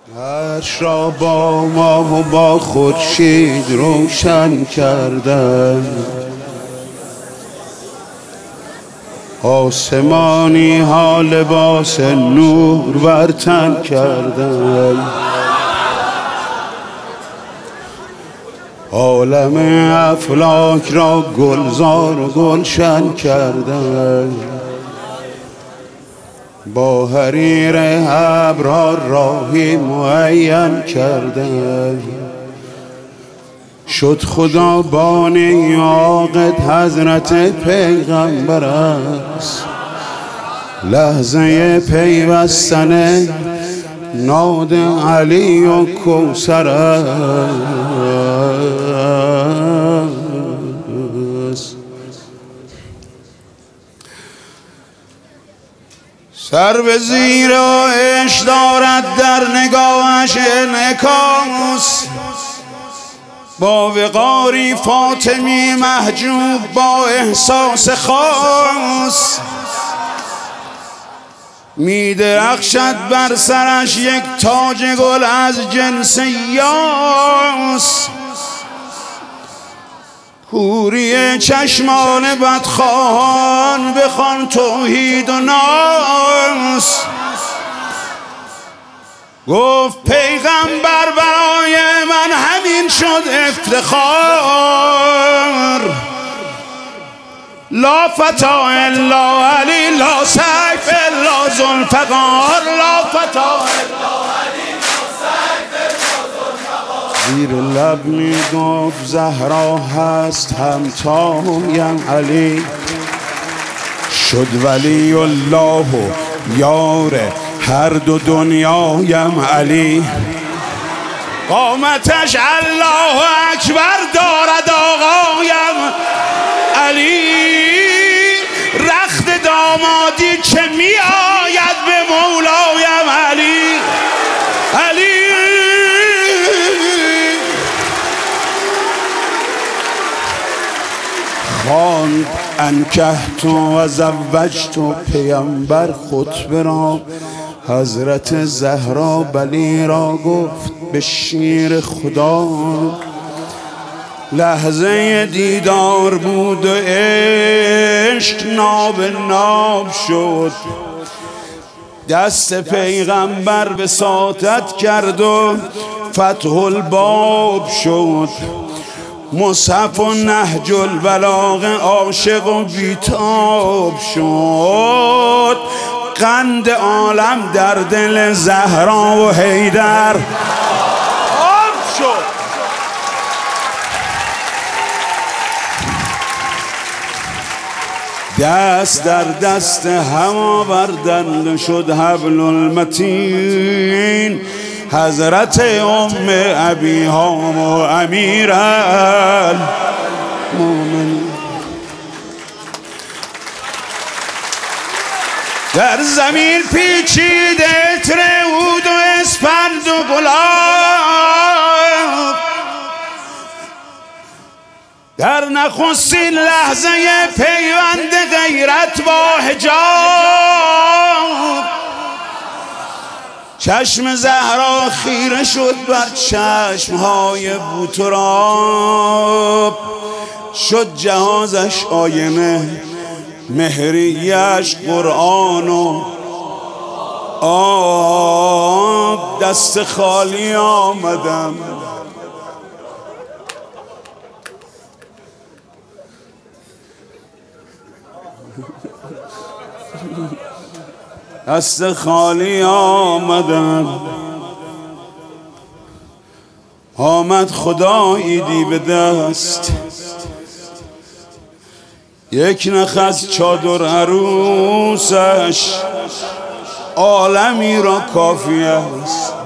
عرش را با ماه و با خورشید روشن کردن، آسمانی ها لباس نور بر تن کردن، عالم افلاک را گلزار و گلشن کردن، با حریر ابرار راهی معین کردن. شد خدا بانی عاقد حضرت پیغمبر است، لحظه پیوستن ناد علی و کوثر است. سر به زیر عشق دارد در نگاهش انعکاس، با وقاری فاطمی محجوب با احساس خاص، می درخشد بر سرش یک تاج گل از جنس یاس. حوری چشمان بدخواهان بخوان توحید و ناس. گفت پیغمبر برای من همین شد افتخار، لا فتا الا علی لا سیف الا ذوالفقار، لا فتا الا علی لا سیف الا ذوالفقار. زیر لب می گفت زهرا هست همتایم علی، شد ولی الله و یار هر دو دنیایم علی. قامتش الله اکبر دارد آقایم علی، رخت دامادی چه می آید به مولایم علی. علی خواند انکحت و زوجت پیامبر خطبه را، حضرت زهرا بلی را گفت به شیر خدا. لحظه دیدار بود و عشق ناب ناب شد، دست پیغمبر وساطت کرد و فتح الباب شد. مصحف و نهج البلاغه عاشق و بیتاب شد، قند عالم در دل زهرا و حیدر آب شد. دست در دست هم آوردند شد حبل المتین، حضرت ام ابیهام و امیر المؤمنین. در زمین پیچید عطر عود و اسفند و گلاب، در نخستین لحظه پیوند غیرت با حجاب. چشم زهرا خیره شد بر چشمهای بوتراب، شد جهازش آینه، مهریش قرآن و آب. دست خالی آمدم دست خالی آمدم، آمد خدا عیدی به دست. یک نخ از چادر عروسش عالمی را کافی است.